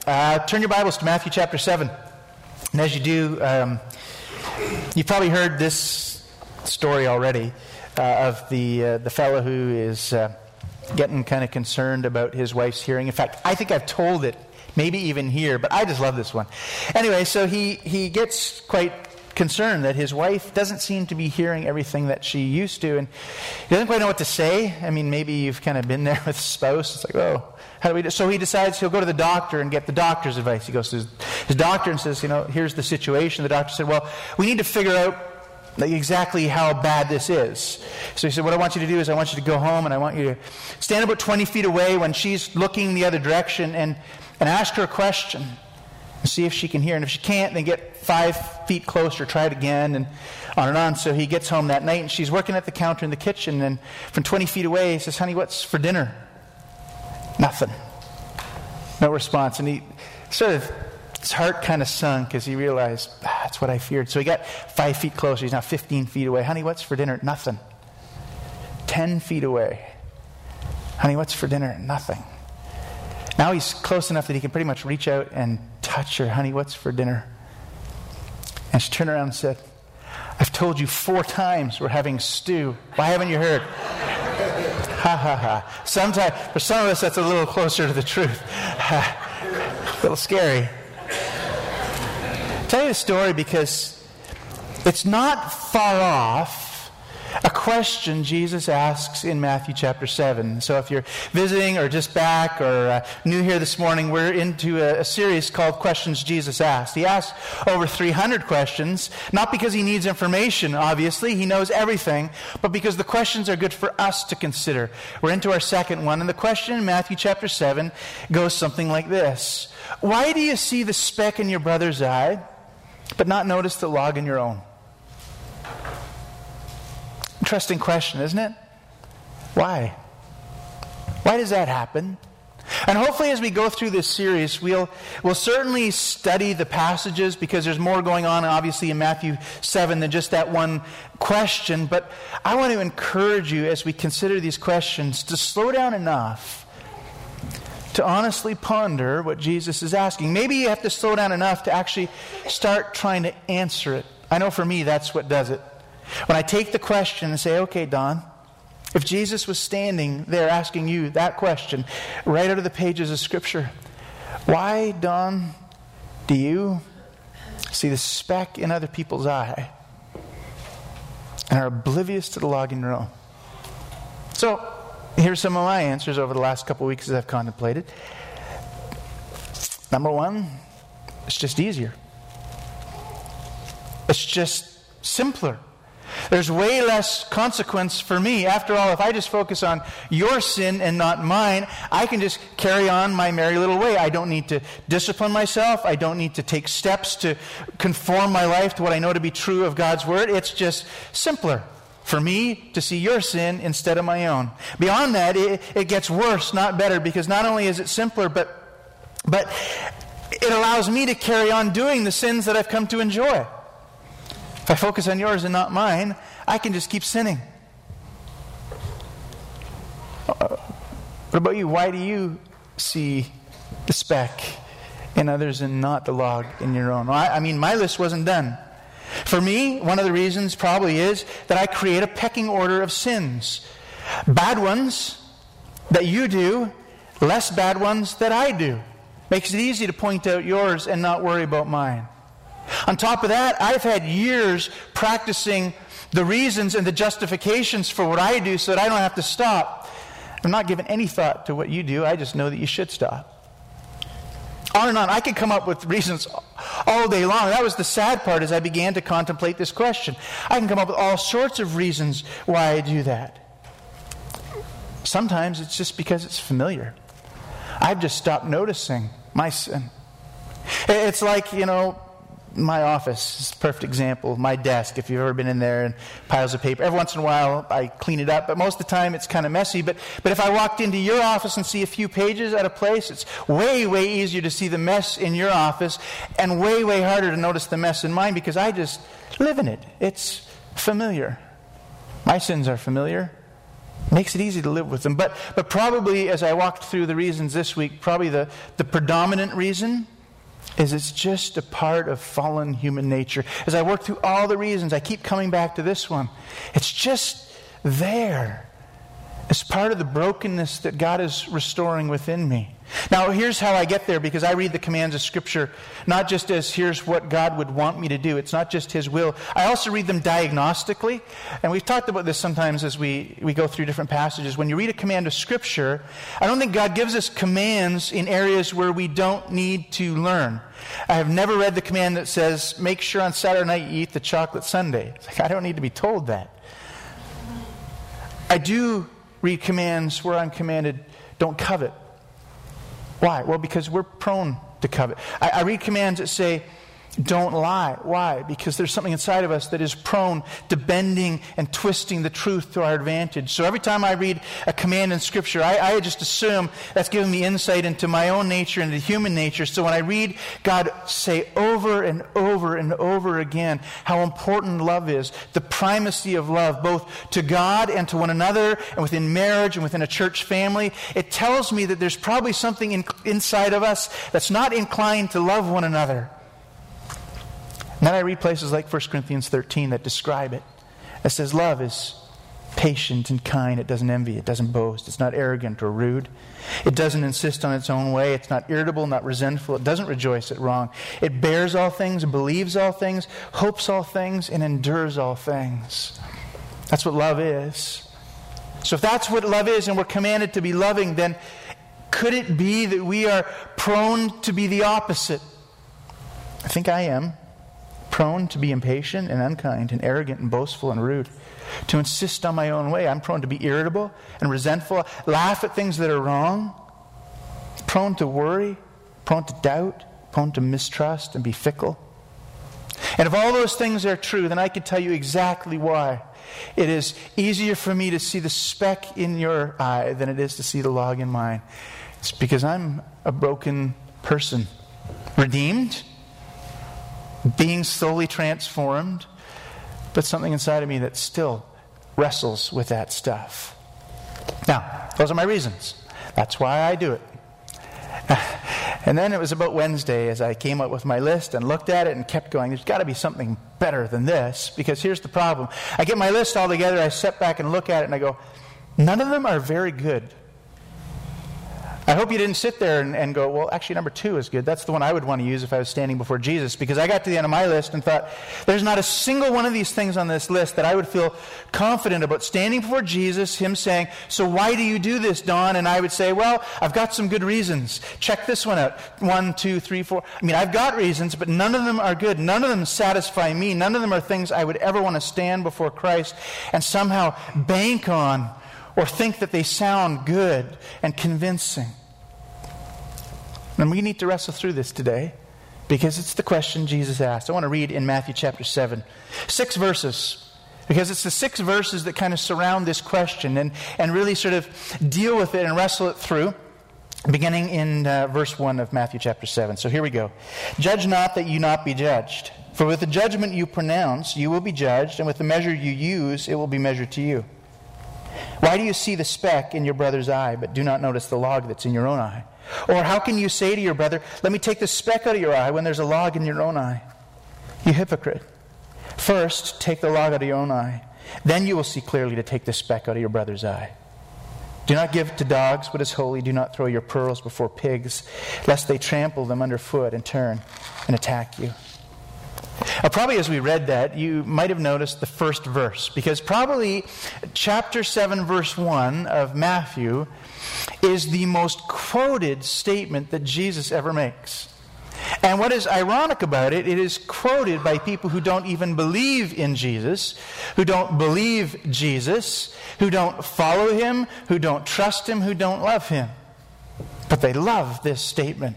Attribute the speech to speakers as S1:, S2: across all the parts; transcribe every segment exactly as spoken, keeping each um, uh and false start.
S1: Uh, turn your Bibles to Matthew chapter seven. And as you do, um, you've probably heard this story already uh, of the uh, the fellow who is uh, getting kind of concerned about his wife's hearing. In fact, I think I've told it, maybe even here, but I just love this one. Anyway, so he, he gets quite concerned that his wife doesn't seem to be hearing everything that she used to, and he doesn't quite know what to say. I mean, maybe you've kind of been there with a spouse. It's like, oh, how do we do? So he decides he'll go to the doctor and get the doctor's advice. He goes to his, his doctor and says, you know, here's the situation. The doctor said, well, we need to figure out exactly how bad this is. So he said, what I want you to do is I want you to go home and I want you to stand about twenty feet away when she's looking the other direction and, and ask her a question. And see if she can hear. And if she can't, then get five feet closer, try it again, and on and on. So he gets home that night, and she's working at the counter in the kitchen, and from twenty feet away, he says, honey, what's for dinner? Nothing. No response. And he sort of, his heart kind of sunk as he realized, ah, that's what I feared. So he got five feet closer. He's now fifteen feet away. Honey, what's for dinner? Nothing. Ten feet away. Honey, what's for dinner? Nothing. Now he's close enough that he can pretty much reach out and touch her. Honey, what's for dinner? And she turned around and said, I've told you four times we're having stew. Why haven't you heard? Ha ha ha. Sometimes, for some of us, that's a little closer to the truth. A little scary. I'll tell you the story because it's not far off a question Jesus asks in Matthew chapter seven. So if you're visiting or just back or uh, new here this morning, we're into a, a series called Questions Jesus Asked. He asks over three hundred questions, not because he needs information, obviously. He knows everything, but because the questions are good for us to consider. We're into our second one, and the question in Matthew chapter seven goes something like this. Why do you see the speck in your brother's eye, but not notice the log in your own? Interesting question, isn't it? Why? Why does that happen? And hopefully as we go through this series, we'll, we'll certainly study the passages because there's more going on, obviously, in Matthew seven than just that one question. But I want to encourage you as we consider these questions to slow down enough to honestly ponder what Jesus is asking. Maybe you have to slow down enough to actually start trying to answer it. I know for me, that's what does it. When I take the question and say, okay, Don, if Jesus was standing there asking you that question right out of the pages of Scripture, why, Don, do you see the speck in other people's eye and are oblivious to the log in your own? So, here's some of my answers over the last couple of weeks as I've contemplated. Number one, it's just easier. It's just simpler. There's way less consequence for me. After all, if I just focus on your sin and not mine, I can just carry on my merry little way. I don't need to discipline myself. I don't need to take steps to conform my life to what I know to be true of God's Word. It's just simpler for me to see your sin instead of my own. Beyond that, it, it gets worse, not better, because not only is it simpler, but, but it allows me to carry on doing the sins that I've come to enjoy. If I focus on yours and not mine, I can just keep sinning. Uh, what about you? Why do you see the speck in others and not the log in your own? I, I mean, my list wasn't done. For me, one of the reasons probably is that I create a pecking order of sins. Bad ones that you do, less bad ones that I do. Makes it easy to point out yours and not worry about mine. On top of that, I've had years practicing the reasons and the justifications for what I do so that I don't have to stop. I'm not giving any thought to what you do. I just know that you should stop. On and on. I could come up with reasons all day long. That was the sad part as I began to contemplate this question. I can come up with all sorts of reasons why I do that. Sometimes it's just because it's familiar. I've just stopped noticing my sin. It's like, you know, my office is a perfect example. My desk, if you've ever been in there, and piles of paper. Every once in a while, I clean it up, but most of the time, it's kind of messy. But but if I walked into your office and see a few pages out of place, it's way, way easier to see the mess in your office, and way, way harder to notice the mess in mine because I just live in it. It's familiar. My sins are familiar. Makes it easy to live with them. But but probably, as I walked through the reasons this week, probably the, the predominant reason is it's just a part of fallen human nature. As I work through all the reasons, I keep coming back to this one. It's just there. It's part of the brokenness that God is restoring within me. Now, here's how I get there, because I read the commands of Scripture not just as here's what God would want me to do. It's not just His will. I also read them diagnostically. And we've talked about this sometimes as we, we go through different passages. When you read a command of Scripture, I don't think God gives us commands in areas where we don't need to learn. I have never read the command that says, make sure on Saturday night you eat the chocolate sundae. It's like, I don't need to be told that. I do read commands where I'm commanded, don't covet. Why? Well, because we're prone to covet. I, I read commands that say, don't lie. Why? Because there's something inside of us that is prone to bending and twisting the truth to our advantage. So every time I read a command in Scripture, I, I just assume that's giving me insight into my own nature and into human nature. So when I read God say over and over and over again how important love is, the primacy of love, both to God and to one another, and within marriage and within a church family, it tells me that there's probably something in, inside of us that's not inclined to love one another. And then I read places like First Corinthians thirteen that describe it. It says love is patient and kind. It doesn't envy. It doesn't boast. It's not arrogant or rude. It doesn't insist on its own way. It's not irritable, not resentful. It doesn't rejoice at wrong. It bears all things, believes all things, hopes all things, and endures all things. That's what love is. So if that's what love is and we're commanded to be loving, then could it be that we are prone to be the opposite? I think I am. Prone to be impatient and unkind and arrogant and boastful and rude. To insist on my own way. I'm prone to be irritable and resentful. Laugh at things that are wrong. Prone to worry. Prone to doubt. Prone to mistrust and be fickle. And if all those things are true, then I could tell you exactly why. It is easier for me to see the speck in your eye than it is to see the log in mine. It's because I'm a broken person. Redeemed. Being slowly transformed, but something inside of me that still wrestles with that stuff. Now, those are my reasons. That's why I do it. And then it was about Wednesday as I came up with my list and looked at it and kept going, there's got to be something better than this, because here's the problem. I get my list all together, I step back and look at it and I go, none of them are very good. I hope you didn't sit there and, and go, well, actually number two is good. That's the one I would want to use if I was standing before Jesus, because I got to the end of my list and thought, there's not a single one of these things on this list that I would feel confident about standing before Jesus, Him saying, so why do you do this, Don? And I would say, well, I've got some good reasons. Check this one out. One, two, three, four. I mean, I've got reasons, but none of them are good. None of them satisfy me. None of them are things I would ever want to stand before Christ and somehow bank on or think that they sound good and convincing. And we need to wrestle through this today, because it's the question Jesus asked. I want to read in Matthew chapter seven, six verses, because it's the six verses that kind of surround this question and, and really sort of deal with it and wrestle it through, beginning in uh, verse one of Matthew chapter seven. So here we go. Judge not that you not be judged. For with the judgment you pronounce, you will be judged, and with the measure you use, it will be measured to you. Why do you see the speck in your brother's eye, but do not notice the log that's in your own eye? Or how can you say to your brother, let me take the speck out of your eye when there's a log in your own eye? You hypocrite. First, take the log out of your own eye. Then you will see clearly to take the speck out of your brother's eye. Do not give to dogs what is holy. Do not throw your pearls before pigs, lest they trample them underfoot and turn and attack you. Now, probably as we read that, you might have noticed the first verse, because probably chapter seven, verse one of Matthew is the most quoted statement that Jesus ever makes. And what is ironic about it, it is quoted by people who don't even believe in Jesus, who don't believe Jesus, who don't follow Him, who don't trust Him, who don't love Him. But they love this statement.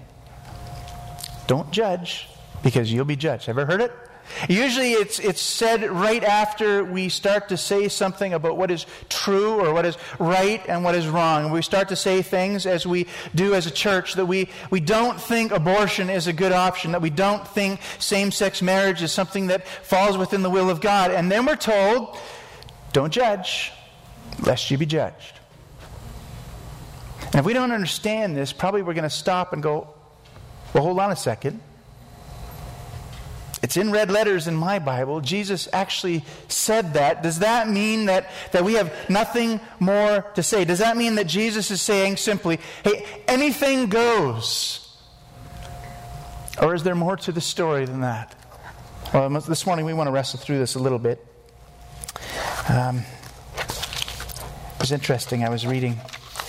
S1: Don't judge, because you'll be judged. Ever heard it? Usually it's it's said right after we start to say something about what is true or what is right and what is wrong. And we start to say things, as we do as a church, that we, we don't think abortion is a good option, that we don't think same-sex marriage is something that falls within the will of God. And then we're told, don't judge, lest you be judged. And if we don't understand this, probably we're going to stop and go, well, hold on a second. It's in red letters in my Bible. Jesus actually said that. Does that mean that, that we have nothing more to say? Does that mean that Jesus is saying simply, hey, anything goes? Or is there more to the story than that? Well, this morning we want to wrestle through this a little bit. Um, it was interesting. I was reading...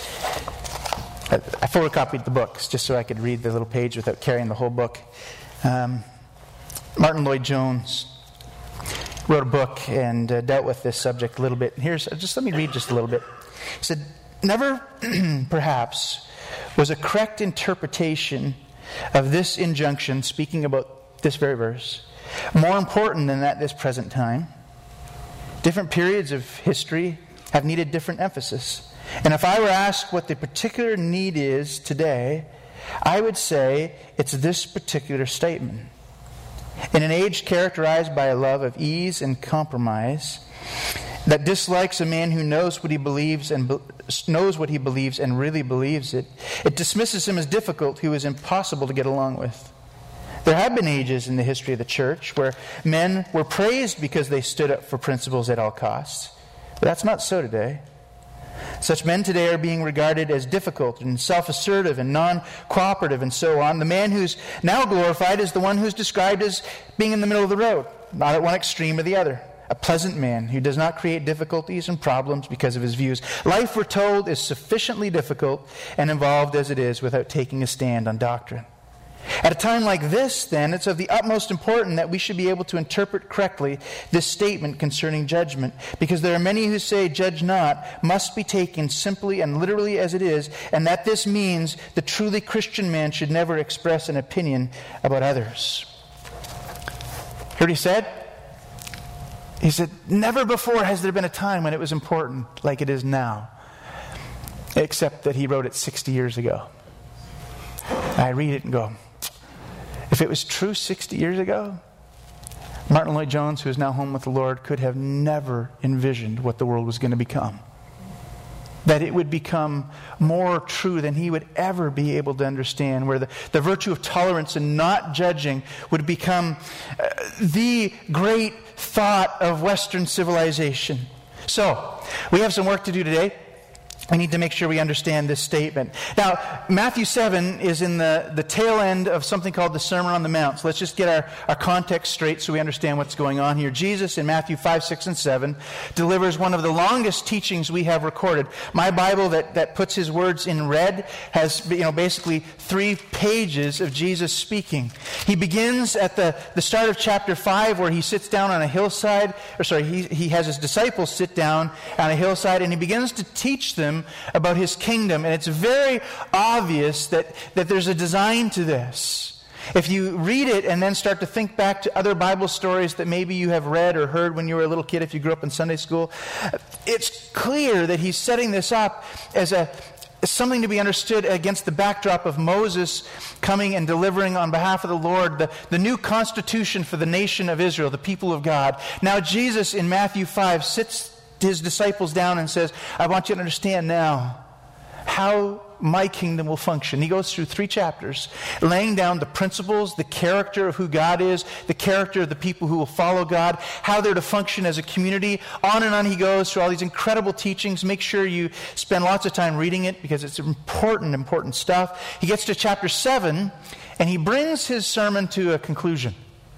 S1: I photocopied the books just so I could read the little page without carrying the whole book. Um, Martin Lloyd-Jones wrote a book and uh, dealt with this subject a little bit. Here's just let me read just a little bit. He said, "Never, perhaps, was a correct interpretation of this injunction, speaking about this very verse, more important than at this present time. Different periods of history have needed different emphasis. And if I were asked what the particular need is today, I would say it's this particular statement. In an age characterized by a love of ease and compromise that dislikes a man who knows what he believes and be- knows what he believes and really believes it, it dismisses him as difficult who is impossible to get along with. There have been ages in the history of the church where men were praised because they stood up for principles at all costs. But that's not so today. Such men today are being regarded as difficult and self-assertive and non-cooperative and so on. The man who's now glorified is the one who's described as being in the middle of the road, not at one extreme or the other. A pleasant man who does not create difficulties and problems because of his views. Life, we're told, is sufficiently difficult and involved as it is without taking a stand on doctrine. At a time like this, then, it's of the utmost importance that we should be able to interpret correctly this statement concerning judgment, because there are many who say, judge not, must be taken simply and literally as it is, and that this means the truly Christian man should never express an opinion about others. Hear what he said? He said, never before has there been a time when it was important like it is now, except that he wrote it sixty years ago. I read it and go, if it was true sixty years ago, Martin Lloyd-Jones, who is now home with the Lord, could have never envisioned what the world was going to become. That it would become more true than he would ever be able to understand, where the, the virtue of tolerance and not judging would become uh, the great thought of Western civilization. So, we have some work to do today. We need to make sure we understand this statement. Now, Matthew seven is in the, the tail end of something called the Sermon on the Mount. So let's just get our, our context straight so we understand what's going on here. Jesus in Matthew five, six, and seven delivers one of the longest teachings we have recorded. My Bible that, that puts his words in red has, you know, basically three pages of Jesus speaking. He begins at the, the start of chapter five, where he sits down on a hillside, or sorry, he, he has his disciples sit down on a hillside, and he begins to teach them about his kingdom. And it's very obvious that, that there's a design to this. If you read it and then start to think back to other Bible stories that maybe you have read or heard when you were a little kid, if you grew up in Sunday school, it's clear that he's setting this up as a as something to be understood against the backdrop of Moses coming and delivering on behalf of the Lord the, the new constitution for the nation of Israel, the people of God. Now Jesus in Matthew five sits his disciples down and says, I want you to understand now how my kingdom will function. He goes through three chapters, laying down the principles, the character of who God is, the character of the people who will follow God, how they're to function as a community. On and on he goes through all these incredible teachings. Make sure you spend lots of time reading it because it's important, important stuff. He gets to chapter seven and he brings his sermon to a conclusion.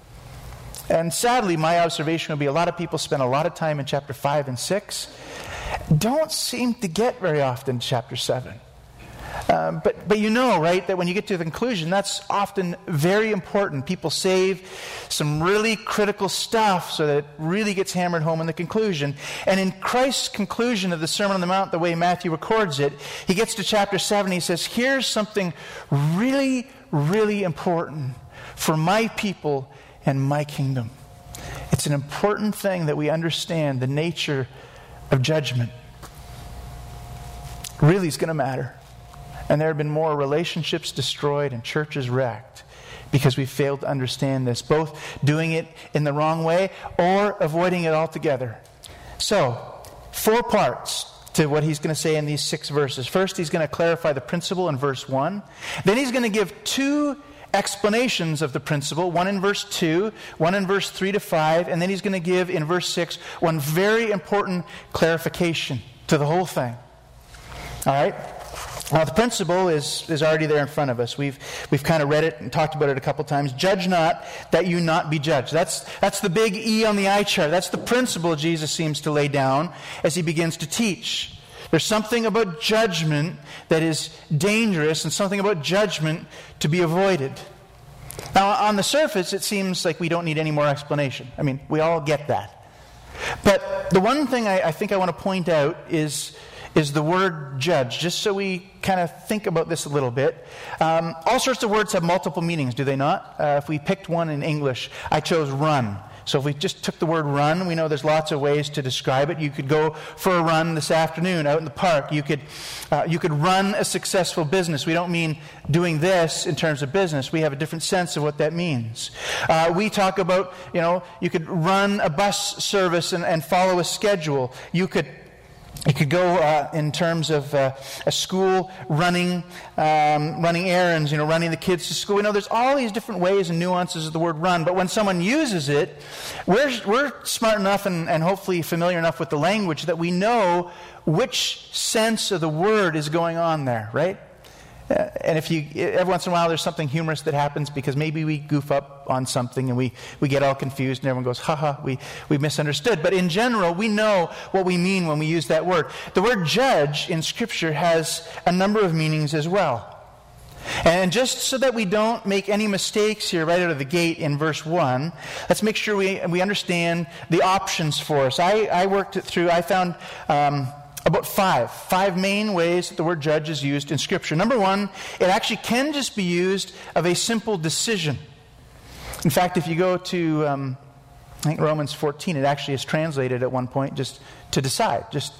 S1: And sadly, my observation would be a lot of people spend a lot of time in chapter five and six. Don't seem to get very often to chapter seven. Um, but, but you know, right, that when you get to the conclusion, that's often very important. People save some really critical stuff so that it really gets hammered home in the conclusion. And in Christ's conclusion of the Sermon on the Mount, the way Matthew records it, he gets to chapter seven, he says, here's something really, really important for my people and my kingdom. It's an important thing that we understand the nature of judgment. Really is going to matter. And there have been more relationships destroyed and churches wrecked because we failed to understand this, both doing it in the wrong way or avoiding it altogether. So, four parts to what he's going to say in these six verses. First, he's going to clarify the principle in verse one. Then he's going to give two explanations of the principle, one in verse two, one in verse three to five, and then he's going to give in verse six one very important clarification to the whole thing. All right? Now, the principle is, is already there in front of us. We've we've kind of read it and talked about it a couple times. Judge not, that you not be judged. That's that's the big E on the eye chart. That's the principle Jesus seems to lay down as he begins to teach. There's something about judgment that is dangerous and something about judgment to be avoided. Now, on the surface, it seems like we don't need any more explanation. I mean, we all get that. But the one thing I, I think I want to point out is... is the word judge, just so we kind of think about this a little bit. Um, all sorts of words have multiple meanings, do they not? Uh, if we picked one in English, I chose run. So if we just took the word run, we know there's lots of ways to describe it. You could go for a run this afternoon out in the park. You could uh, you could run a successful business. We don't mean doing this in terms of business. We have a different sense of what that means. Uh, we talk about, you know, you could run a bus service and, and follow a schedule. You could You could go uh, in terms of uh, a school running um, running errands, you know, running the kids to school. You know, there's all these different ways and nuances of the word run. But when someone uses it, we're we're smart enough and, and hopefully familiar enough with the language that we know which sense of the word is going on there, right? Uh, and if you, every once in a while there's something humorous that happens because maybe we goof up on something and we, we get all confused and everyone goes, haha, we, we misunderstood. But in general, we know what we mean when we use that word. The word judge in Scripture has a number of meanings as well. And just so that we don't make any mistakes here right out of the gate in verse one, let's make sure we, we understand the options for us. I, I worked it through, I found... Um, About five. Five main ways that the word judge is used in Scripture. Number one, it actually can just be used of a simple decision. In fact, if you go to, um, I think Romans fourteen, it actually is translated at one point just to decide. Just,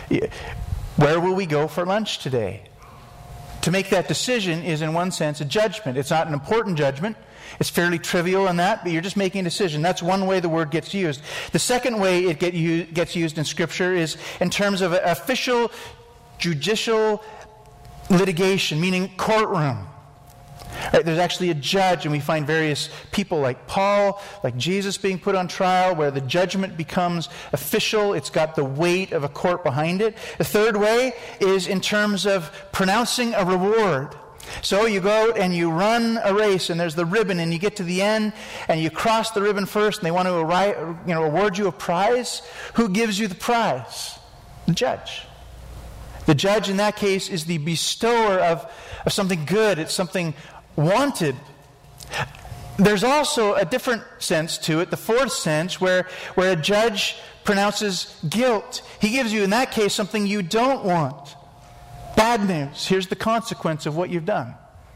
S1: where will we go for lunch today? To make that decision is in one sense a judgment. It's not an important judgment. It's fairly trivial in that, but you're just making a decision. That's one way the word gets used. The second way it get u- gets used in Scripture is in terms of official judicial litigation, meaning courtroom. Right, there's actually a judge, and we find various people like Paul, like Jesus being put on trial, where the judgment becomes official. It's got the weight of a court behind it. The third way is in terms of pronouncing a reward. So you go out and you run a race, and there's the ribbon, and you get to the end, and you cross the ribbon first, and they want to arri- you know, award you a prize. Who gives you the prize? The judge. The judge in that case is the bestower of, of something good. It's something wanted. There's also a different sense to it, the fourth sense, where, where a judge pronounces guilt. He gives you, in that case, something you don't want. Bad news. Here's the consequence of what you've done.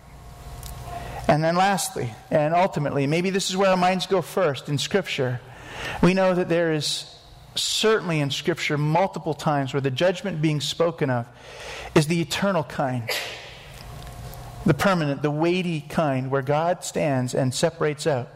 S1: And then lastly, and ultimately, maybe this is where our minds go first in Scripture, we know that there is certainly in Scripture multiple times where the judgment being spoken of is the eternal kind. The permanent, the weighty kind, where God stands and separates out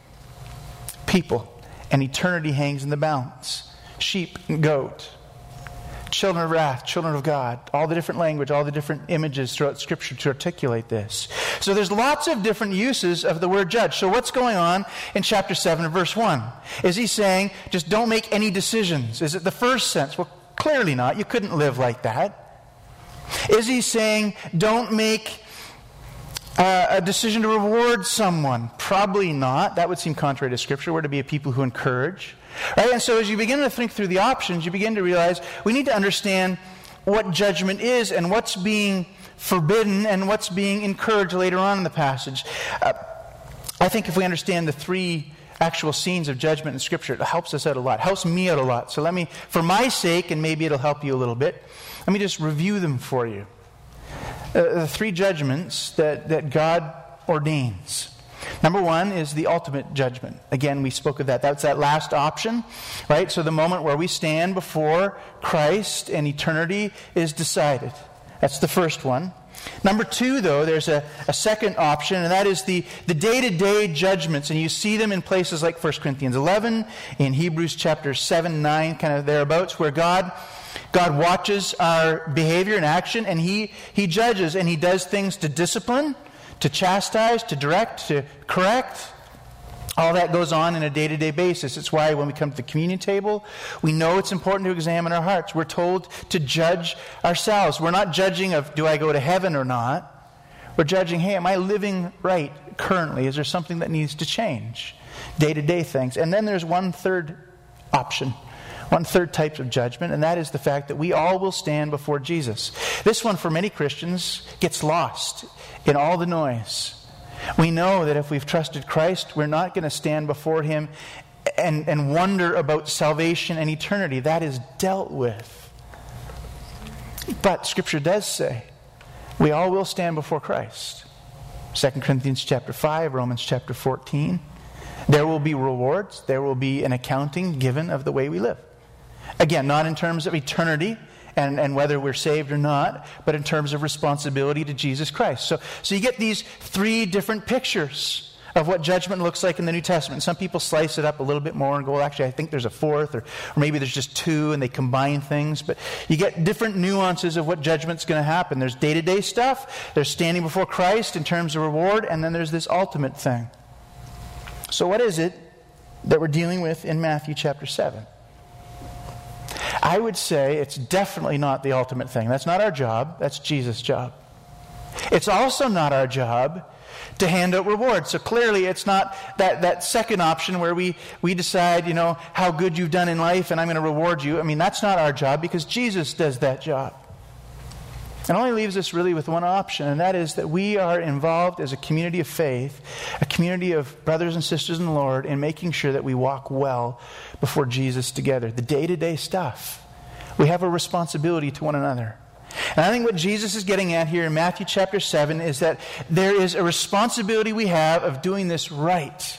S1: people, and eternity hangs in the balance. Sheep and goat. Children of wrath, children of God. All the different language, all the different images throughout Scripture to articulate this. So there's lots of different uses of the word judge. So what's going on in chapter seven, verse one? Is he saying, just don't make any decisions? Is it the first sense? Well, clearly not. You couldn't live like that. Is he saying, don't make uh, a decision to reward someone? Probably not. That would seem contrary to Scripture. We're to be a people who encourage. Right? And so as you begin to think through the options, you begin to realize we need to understand what judgment is and what's being forbidden and what's being encouraged later on in the passage. Uh, I think if we understand the three actual scenes of judgment in Scripture, it helps us out a lot. It helps me out a lot. So let me, for my sake, and maybe it'll help you a little bit, let me just review them for you. Uh, the three judgments that, that God ordains. Number one is the ultimate judgment. Again, we spoke of that. That's that last option, right? So the moment where we stand before Christ and eternity is decided. That's the first one. Number two, though, there's a, a second option, and that is the, the day-to-day judgments. And you see them in places like First Corinthians eleven, in Hebrews chapter seven, nine, kind of thereabouts, where God God watches our behavior and action, and he, he judges, and He does things to discipline, to chastise, to direct, to correct. All that goes on in a day-to-day basis. It's why when we come to the communion table, we know it's important to examine our hearts. We're told to judge ourselves. We're not judging of, do I go to heaven or not? We're judging, hey, am I living right currently? Is there something that needs to change? Day-to-day things. And then there's one third option, one third type of judgment, and that is the fact that we all will stand before Jesus. This one, for many Christians, gets lost in all the noise. We know that if we've trusted Christ, we're not going to stand before Him and, and wonder about salvation and eternity. That is dealt with. But Scripture does say we all will stand before Christ. Second Corinthians chapter five, Romans chapter fourteen. There will be rewards. There will be an accounting given of the way we live. Again, not in terms of eternity and, and whether we're saved or not, but in terms of responsibility to Jesus Christ. So, so you get these three different pictures of what judgment looks like in the New Testament. Some people slice it up a little bit more and go, well, actually, I think there's a fourth, or, or maybe there's just two, and they combine things. But you get different nuances of what judgment's going to happen. There's day-to-day stuff, there's standing before Christ in terms of reward, and then there's this ultimate thing. So what is it that we're dealing with in Matthew chapter seven? I would say it's definitely not the ultimate thing. That's not our job. That's Jesus' job. It's also not our job to hand out rewards. So clearly it's not that, that second option where we, we decide, you know, how good you've done in life and I'm going to reward you. I mean, that's not our job because Jesus does that job. It only leaves us really with one option, and that is that we are involved as a community of faith, a community of brothers and sisters in the Lord, in making sure that we walk well before Jesus together. The day-to-day stuff. We have a responsibility to one another. And I think what Jesus is getting at here in Matthew chapter seven is that there is a responsibility we have of doing this right.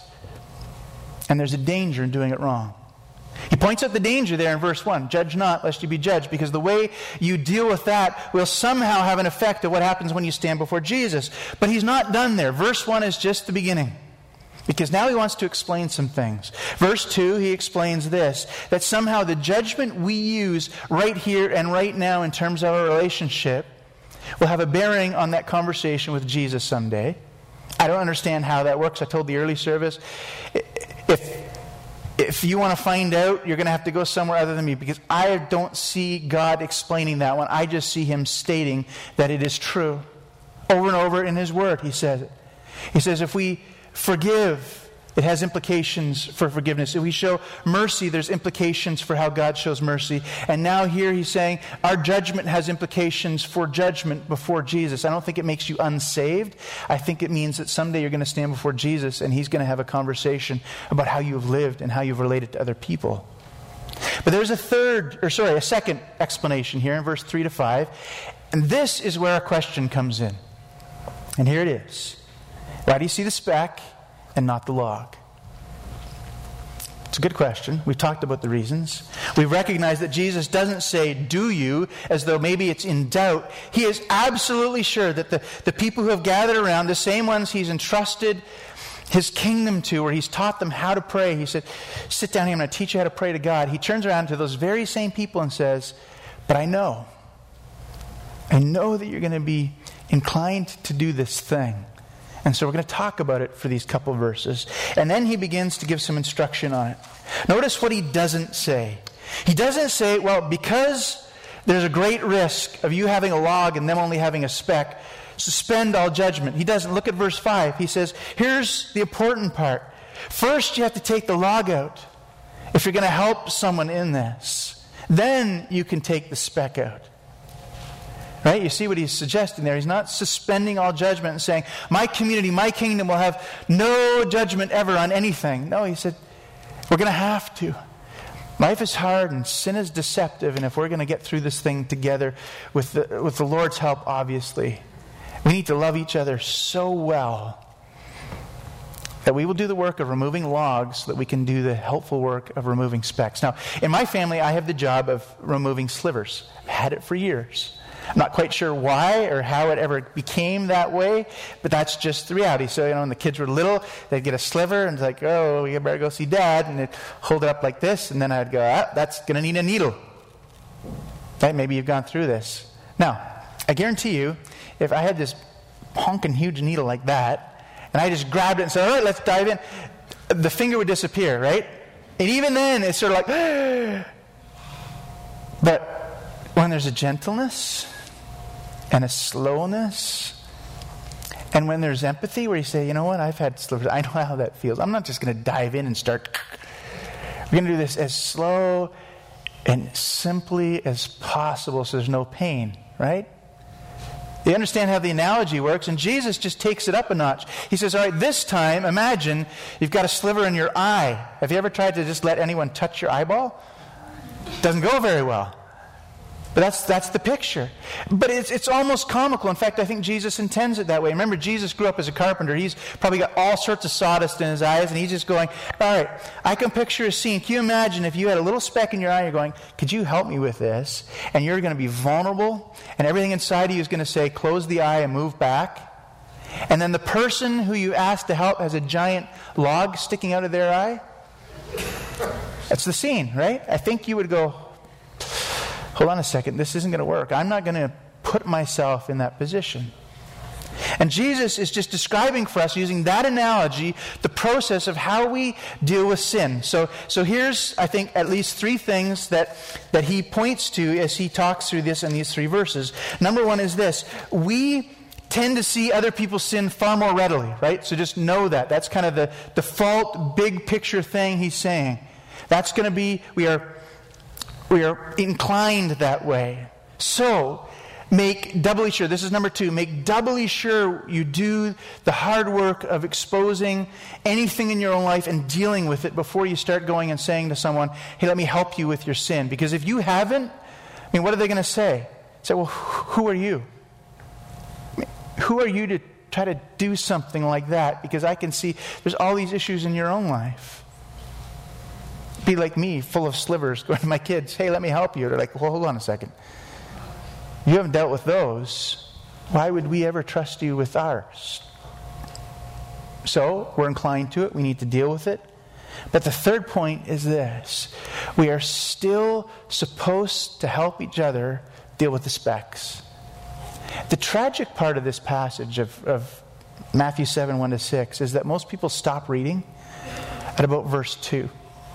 S1: And there's a danger in doing it wrong. He points out the danger there in verse one. Judge not, lest you be judged. Because the way you deal with that will somehow have an effect of what happens when you stand before Jesus. But he's not done there. Verse one is just the beginning. Because now he wants to explain some things. Verse two, he explains this. That somehow the judgment we use right here and right now in terms of our relationship will have a bearing on that conversation with Jesus someday. I don't understand how that works. I told the early service, if... If you want to find out, you're going to have to go somewhere other than me, because I don't see God explaining that one. I just see Him stating that it is true. Over and over in His Word, He says it. He says if we forgive, it has implications for forgiveness. If we show mercy, there's implications for how God shows mercy. And now here He's saying our judgment has implications for judgment before Jesus. I don't think it makes you unsaved. I think it means that someday you're going to stand before Jesus and He's going to have a conversation about how you've lived and how you've related to other people. But there's a third, or sorry, a second explanation here in verse three to five. And this is where a question comes in. And here it is. Why do you see the speck and not the log? It's a good question. We've talked about the reasons. We've recognized that Jesus doesn't say, do you, as though maybe it's in doubt. He is absolutely sure that the, the people who have gathered around, the same ones He's entrusted His kingdom to, where He's taught them how to pray. He said, sit down here, I'm going to teach you how to pray to God. He turns around to those very same people and says, but I know. I know that you're going to be inclined to do this thing. And so we're going to talk about it for these couple of verses. And then He begins to give some instruction on it. Notice what He doesn't say. He doesn't say, well, because there's a great risk of you having a log and them only having a speck, suspend all judgment. He doesn't. Look at verse five. He says, here's the important part. First, you have to take the log out if you're going to help someone in this. Then you can take the speck out. Right? You see what he's suggesting there. He's not suspending all judgment and saying, my community, my kingdom will have no judgment ever on anything. No, he said, we're going to have to. Life is hard and sin is deceptive, and if we're going to get through this thing together with the, with the Lord's help, obviously, we need to love each other so well that we will do the work of removing logs so that we can do the helpful work of removing specks. Now, in my family, I have the job of removing slivers. I've had it for years. I'm not quite sure why or how it ever became that way, but that's just the reality. So, you know, when the kids were little, they'd get a sliver and it's like, oh, you better go see Dad. And they'd hold it up like this, and then I'd go, ah, that's going to need a needle. Right? Maybe you've gone through this. Now, I guarantee you, if I had this honking huge needle like that, and I just grabbed it and said, all right, let's dive in, the finger would disappear, right? And even then, it's sort of like, but when there's a gentleness and a slowness, and when there's empathy where you say, you know what, I've had slivers, I know how that feels. I'm not just going to dive in and start. We're going to do this as slow and simply as possible so there's no pain, right? You understand how the analogy works, and Jesus just takes it up a notch. He says, all right, this time, imagine you've got a sliver in your eye. Have you ever tried to just let anyone touch your eyeball? Doesn't go very well. But that's that's the picture. But it's it's almost comical. In fact, I think Jesus intends it that way. Remember, Jesus grew up as a carpenter. He's probably got all sorts of sawdust in his eyes, and he's just going, all right, I can picture a scene. Can you imagine if you had a little speck in your eye, you're going, could you help me with this? And you're going to be vulnerable, and everything inside of you is going to say, close the eye and move back. And then the person who you asked to help has a giant log sticking out of their eye. That's the scene, right? I think you would go, hold on a second, this isn't going to work. I'm not going to put myself in that position. And Jesus is just describing for us, using that analogy, the process of how we deal with sin. So, so here's, I think, at least three things that, that he points to as he talks through this in these three verses. Number one is this. We tend to see other people's sin far more readily, right? So just know that. That's kind of the default big picture thing he's saying. That's going to be, we are... We are inclined that way. So, make doubly sure, this is number two, make doubly sure you do the hard work of exposing anything in your own life and dealing with it before you start going and saying to someone, hey, let me help you with your sin. Because if you haven't, I mean, what are they going to say? Say, well, who are you? I mean, who are you to try to do something like that? Because I can see there's all these issues in your own life. Be like me, full of slivers, going to my kids, hey, let me help you. They're like, well, hold on a second. You haven't dealt with those. Why would we ever trust you with ours? So, we're inclined to it. We need to deal with it. But the third point is this. We are still supposed to help each other deal with the specks. The tragic part of this passage of, of Matthew seven, one to six, is that most people stop reading at about verse two.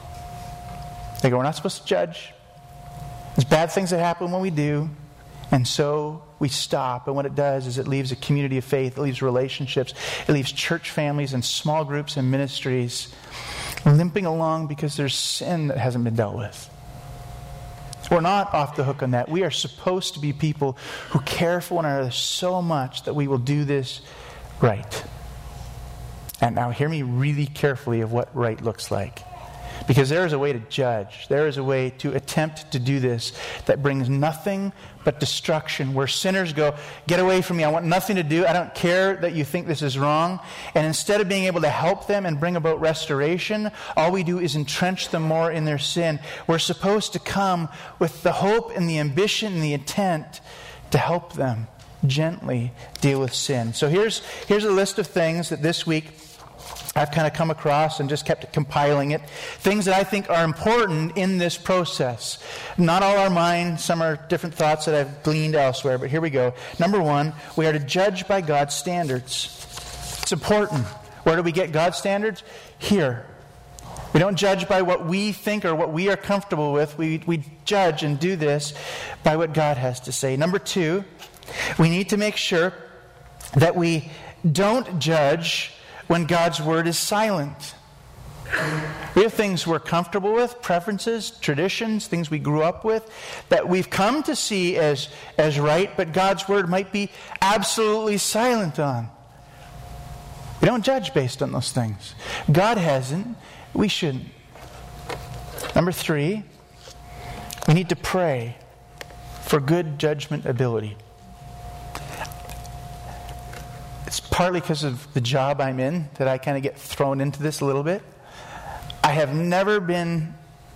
S1: They go, we're not supposed to judge. There's bad things that happen when we do. And so we stop. And what it does is it leaves a community of faith. It leaves relationships. It leaves church families and small groups and ministries limping along because there's sin that hasn't been dealt with. We're not off the hook on that. We are supposed to be people who care for one another so much that we will do this right. And now hear me really carefully of what right looks like. Because there is a way to judge. There is a way to attempt to do this that brings nothing but destruction. Where sinners go, get away from me. I want nothing to do. I don't care that you think this is wrong. And instead of being able to help them and bring about restoration, all we do is entrench them more in their sin. We're supposed to come with the hope and the ambition and the intent to help them gently deal with sin. So here's, here's a list of things that this week I've kind of come across and just kept compiling it. Things that I think are important in this process. Not all are mine. Some are different thoughts that I've gleaned elsewhere. But here we go. Number one, we are to judge by God's standards. It's important. Where do we get God's standards? Here. We don't judge by what we think or what we are comfortable with. We, we judge and do this by what God has to say. Number two, we need to make sure that we don't judge when God's Word is silent. We have things we're comfortable with, preferences, traditions, things we grew up with, that we've come to see as, as right, but God's Word might be absolutely silent on. We don't judge based on those things. God hasn't. We shouldn't. Number three, we need to pray for good judgment ability. It's partly because of the job I'm in that I kind of get thrown into this a little bit. I have never been,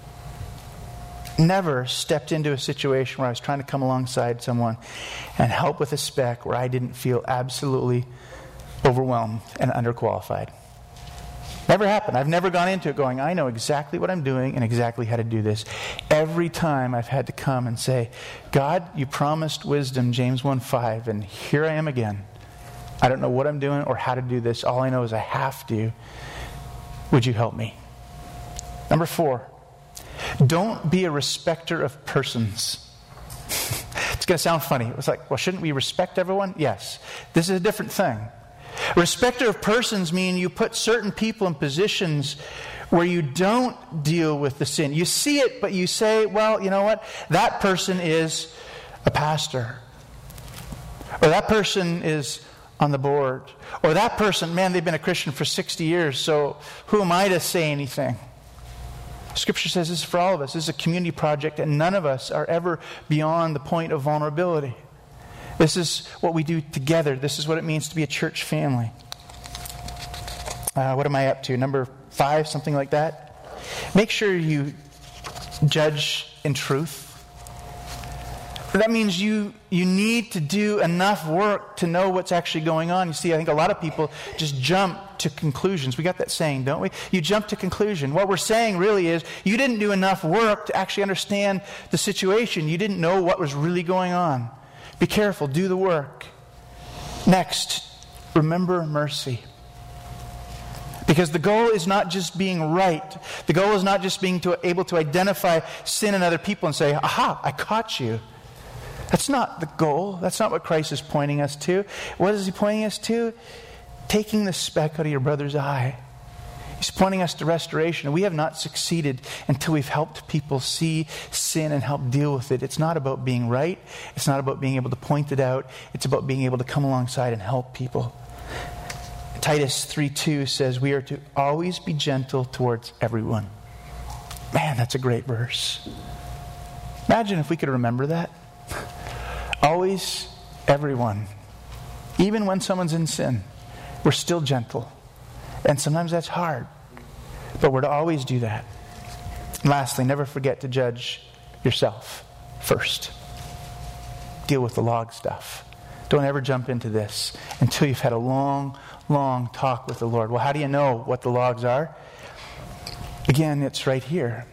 S1: never stepped into a situation where I was trying to come alongside someone and help with a speck where I didn't feel absolutely overwhelmed and underqualified. Never happened. I've never gone into it going, I know exactly what I'm doing and exactly how to do this. Every time I've had to come and say, God, you promised wisdom, James one five, and here I am again. I don't know what I'm doing or how to do this. All I know is I have to. Would you help me? Number four, don't be a respecter of persons. It's going to sound funny. It's like, well, shouldn't we respect everyone? Yes. This is a different thing. Respecter of persons mean you put certain people in positions where you don't deal with the sin. You see it, but you say, well, you know what? That person is a pastor. Or that person is on the board. Or that person, man, they've been a Christian for sixty years, so who am I to say anything? Scripture says this is for all of us. This is a community project, and none of us are ever beyond the point of vulnerability. This is what we do together. This is what it means to be a church family. Uh, what am I up to? Number five, something like that. Make sure you judge in truth. That means you you need to do enough work to know what's actually going on. You see, I think a lot of people just jump to conclusions. We got that saying, don't we? You jump to conclusion. What we're saying really is you didn't do enough work to actually understand the situation. You didn't know what was really going on. Be careful. Do the work. Next, remember mercy. Because the goal is not just being right. The goal is not just being to, able to identify sin in other people and say, aha, I caught you. That's not the goal. That's not what Christ is pointing us to. What is He pointing us to? Taking the speck out of your brother's eye. He's pointing us to restoration. We have not succeeded until we've helped people see sin and help deal with it. It's not about being right. It's not about being able to point it out. It's about being able to come alongside and help people. Titus three two says we are to always be gentle towards everyone. Man, that's a great verse. Imagine if we could remember that. Always, everyone. Even when someone's in sin, we're still gentle. And sometimes that's hard. But we're to always do that. And lastly, never forget to judge yourself first. Deal with the log stuff. Don't ever jump into this until you've had a long, long talk with the Lord. Well, how do you know what the logs are? Again, it's right here.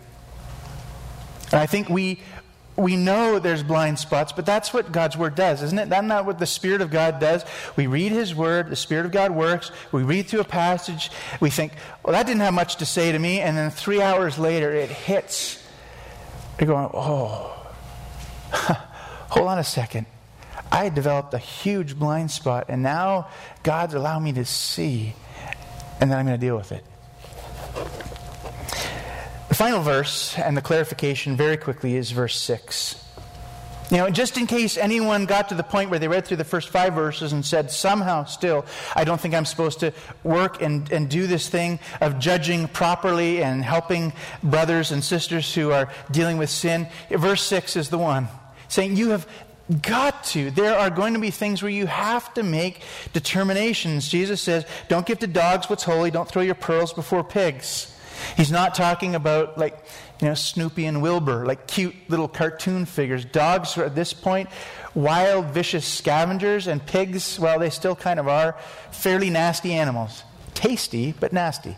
S1: And I think we we know there's blind spots, but that's what God's Word does, isn't it? That's not what the Spirit of God does. We read His Word, the Spirit of God works, we read through a passage, we think, well, that didn't have much to say to me, and then three hours later it hits. You're going, oh, hold on a second. I had developed a huge blind spot, and now God's allowing me to see, and then I'm going to deal with it. The final verse and the clarification very quickly is verse six. You know, just in case anyone got to the point where they read through the first five verses and said, somehow still, I don't think I'm supposed to work and, and do this thing of judging properly and helping brothers and sisters who are dealing with sin. Verse six is the one. Saying you have got to. There are going to be things where you have to make determinations. Jesus says, don't give to dogs what's holy. Don't throw your pearls before pigs. He's not talking about, like, you know, Snoopy and Wilbur, like cute little cartoon figures. Dogs are at this point wild, vicious scavengers, and pigs, well, they still kind of are fairly nasty animals. Tasty, but nasty.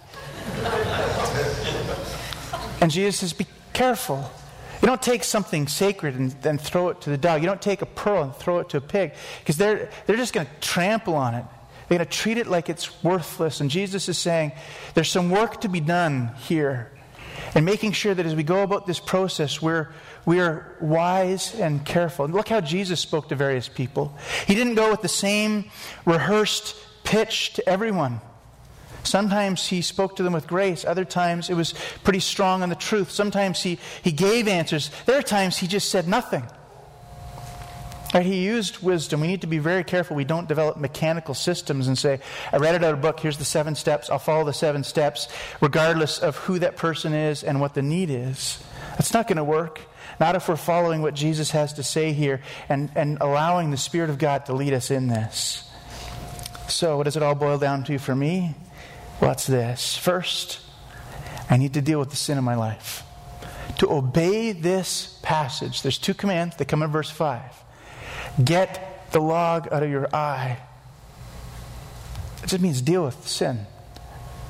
S1: And Jesus says, be careful. You don't take something sacred and then throw it to the dog. You don't take a pearl and throw it to a pig, because they're they're just going to trample on it. They're going to treat it like it's worthless. And Jesus is saying, there's some work to be done here. And making sure that as we go about this process, we're, we're wise and careful. And look how Jesus spoke to various people. He didn't go with the same rehearsed pitch to everyone. Sometimes he spoke to them with grace. Other times it was pretty strong on the truth. Sometimes he, he gave answers. There are times he just said nothing. Right, he used wisdom. We need to be very careful we don't develop mechanical systems and say, I read it out of a book, here's the seven steps, I'll follow the seven steps, regardless of who that person is and what the need is. That's not going to work. Not if we're following what Jesus has to say here and, and allowing the Spirit of God to lead us in this. So what does it all boil down to for me? Well, it's this. First, I need to deal with the sin in my life. To obey this passage, there's two commands that come in verse five. Get the log out of your eye. It just means deal with sin.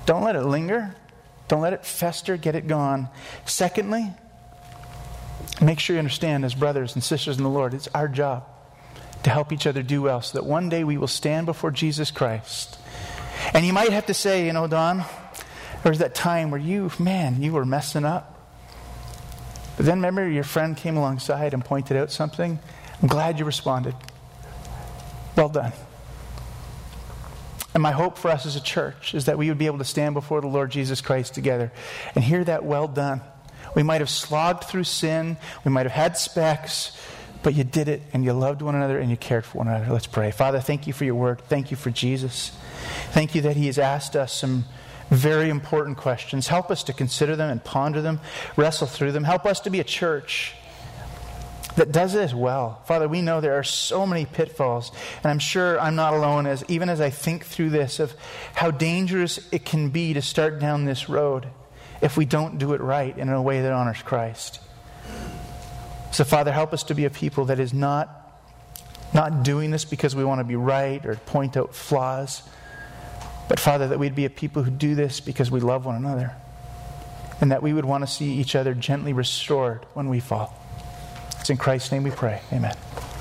S1: Don't let it linger. Don't let it fester. Get it gone. Secondly, make sure you understand, as brothers and sisters in the Lord, it's our job to help each other do well so that one day we will stand before Jesus Christ. And you might have to say, you know, Don, there was that time where you, man, you were messing up. But then remember your friend came alongside and pointed out something. I'm glad you responded. Well done. And my hope for us as a church is that we would be able to stand before the Lord Jesus Christ together and hear that well done. We might have slogged through sin. We might have had specks. But you did it, and you loved one another, and you cared for one another. Let's pray. Father, thank you for your word. Thank you for Jesus. Thank you that he has asked us some very important questions. Help us to consider them and ponder them, wrestle through them. Help us to be a church that does this well. Father, we know there are so many pitfalls, and I'm sure I'm not alone, as even as I think through this, of how dangerous it can be to start down this road if we don't do it right in a way that honors Christ. So, Father, help us to be a people that is not, not doing this because we want to be right or point out flaws, but, Father, that we'd be a people who do this because we love one another, and that we would want to see each other gently restored when we fall. It's in Christ's name we pray. Amen.